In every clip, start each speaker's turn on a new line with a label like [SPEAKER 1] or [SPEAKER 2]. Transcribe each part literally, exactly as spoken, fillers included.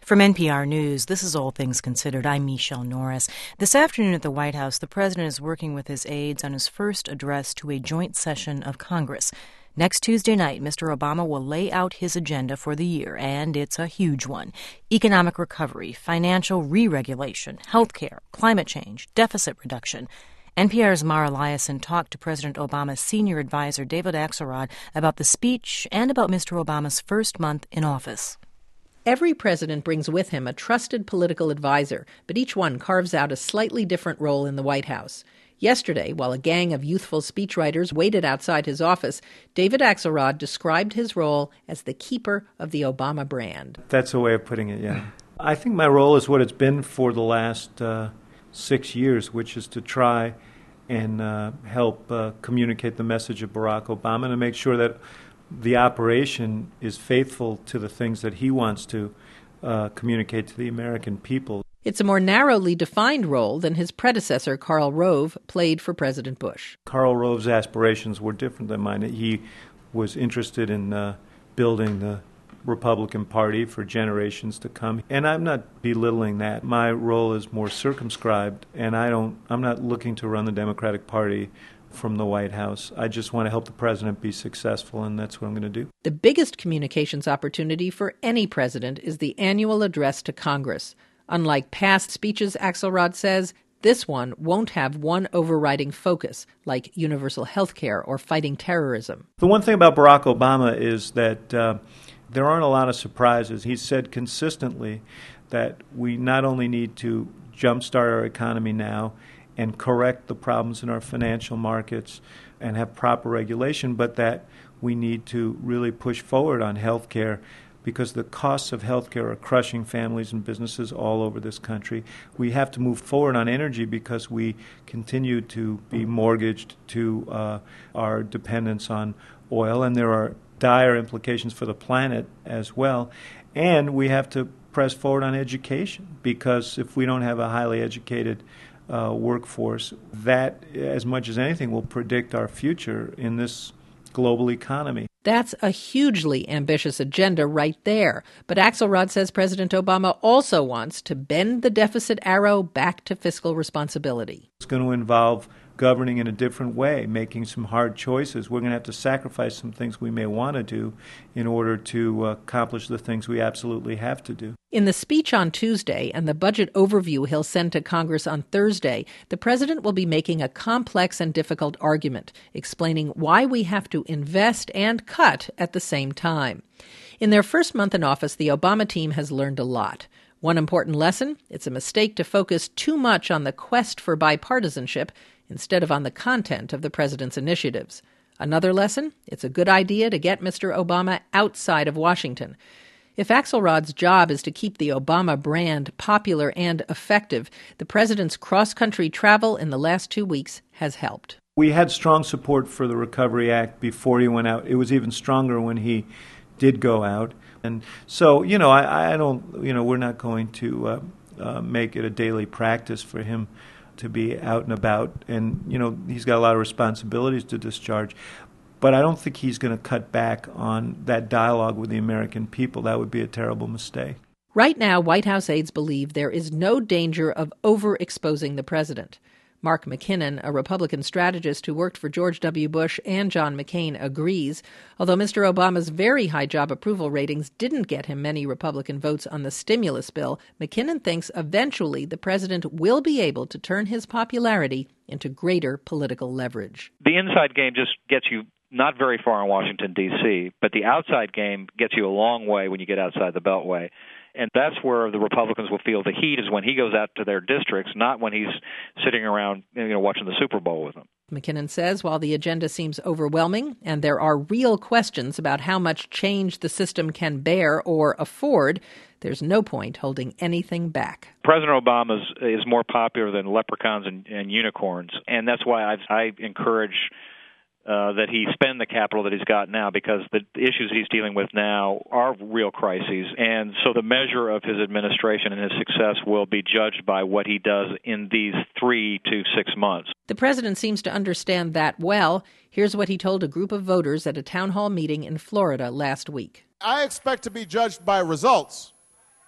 [SPEAKER 1] From N P R News, this is All Things Considered. I'm Michelle Norris. This afternoon at the White House, the president is working with his aides on his first address to a joint session of Congress. Next Tuesday night, Mister Obama will lay out his agenda for the year, and it's a huge one. Economic recovery, financial re-regulation, health care, climate change, deficit reduction. N P R's Mara Liasson talked to President Obama's senior advisor, David Axelrod, about the speech and about Mister Obama's first month in office.
[SPEAKER 2] Every president brings with him a trusted political advisor, but each one carves out a slightly different role in the White House. Yesterday, while a gang of youthful speechwriters waited outside his office, David Axelrod described his role as the keeper of the Obama brand.
[SPEAKER 3] That's a way of putting it, yeah. I think my role is what it's been for the last uh, six years, which is to try and uh, help uh, communicate the message of Barack Obama and to make sure that the operation is faithful to the things that he wants to uh, communicate to the American people.
[SPEAKER 2] It's a more narrowly defined role than his predecessor, Karl Rove, played for President Bush.
[SPEAKER 3] Karl Rove's aspirations were different than mine. He was interested in uh, building the Republican Party for generations to come. And I'm not belittling that. My role is more circumscribed, and I don't, I'm not looking to run the Democratic Party from the White House. I just want to help the president be successful, and that's what I'm going to do.
[SPEAKER 2] The biggest communications opportunity for any president is the annual address to Congress. Unlike past speeches, Axelrod says, this one won't have one overriding focus, like universal health care or fighting terrorism.
[SPEAKER 3] The one thing about Barack Obama is that uh, there aren't a lot of surprises. He's said consistently that we not only need to jumpstart our economy now and correct the problems in our financial markets and have proper regulation, but that we need to really push forward on health care because the costs of health care are crushing families and businesses all over this country. We have to move forward on energy because we continue to be mortgaged to uh, our dependence on oil, and there are dire implications for the planet as well. And we have to press forward on education because if we don't have a highly educated Uh, workforce, that, as much as anything, will predict our future in this global economy.
[SPEAKER 2] That's a hugely ambitious agenda right there. But Axelrod says President Obama also wants to bend the deficit arrow back to fiscal responsibility.
[SPEAKER 3] It's going to involve governing in a different way, making some hard choices. We're going to have to sacrifice some things we may want to do in order to uh, accomplish the things we absolutely have to do.
[SPEAKER 2] In the speech on Tuesday and the budget overview he'll send to Congress on Thursday, the president will be making a complex and difficult argument, explaining why we have to invest and cut at the same time. In their first month in office, the Obama team has learned a lot. One important lesson, it's a mistake to focus too much on the quest for bipartisanship instead of on the content of the president's initiatives. Another lesson, it's a good idea to get Mister Obama outside of Washington. If Axelrod's job is to keep the Obama brand popular and effective, the president's cross-country travel in the last two weeks has helped.
[SPEAKER 3] We had strong support for the Recovery Act before he went out. It was even stronger when he did go out. And so, you know, I, I don't, you know, we're not going to uh, uh, make it a daily practice for him to be out and about. And, you know, he's got a lot of responsibilities to discharge. But I don't think he's going to cut back on that dialogue with the American people. That would be a terrible mistake.
[SPEAKER 2] Right now, White House aides believe there is no danger of overexposing the president. Mark McKinnon, a Republican strategist who worked for George W. Bush and John McCain, agrees. Although Mister Obama's very high job approval ratings didn't get him many Republican votes on the stimulus bill, McKinnon thinks eventually the president will be able to turn his popularity into greater political leverage.
[SPEAKER 4] The inside game just gets you not very far in Washington, D C, but the outside game gets you a long way when you get outside the Beltway. And that's where the Republicans will feel the heat, is when he goes out to their districts, not when he's sitting around, you know, watching the Super Bowl with them.
[SPEAKER 2] McKinnon says while the agenda seems overwhelming and there are real questions about how much change the system can bear or afford, there's no point holding anything back.
[SPEAKER 4] President Obama is more popular than leprechauns and, and unicorns, and that's why I've, I encourage Uh, that he spend the capital that he's got now, because the issues he's dealing with now are real crises. And so the measure of his administration and his success will be judged by what he does in these three to six months.
[SPEAKER 2] The president seems to understand that well. Here's what he told a group of voters at a town hall meeting in Florida last week.
[SPEAKER 5] I expect to be judged by results,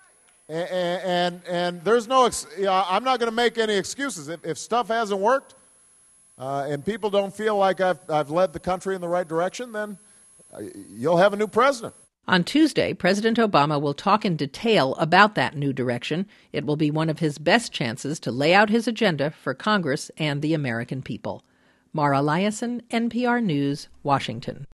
[SPEAKER 5] And and, and there's no, ex- you know, I'm not going to make any excuses. If, if stuff hasn't worked uh, and people don't feel like I've, I've led the country in the right direction, then you'll have a new president.
[SPEAKER 2] On Tuesday, President Obama will talk in detail about that new direction. It will be one of his best chances to lay out his agenda for Congress and the American people. Mara Liasson, N P R News, Washington.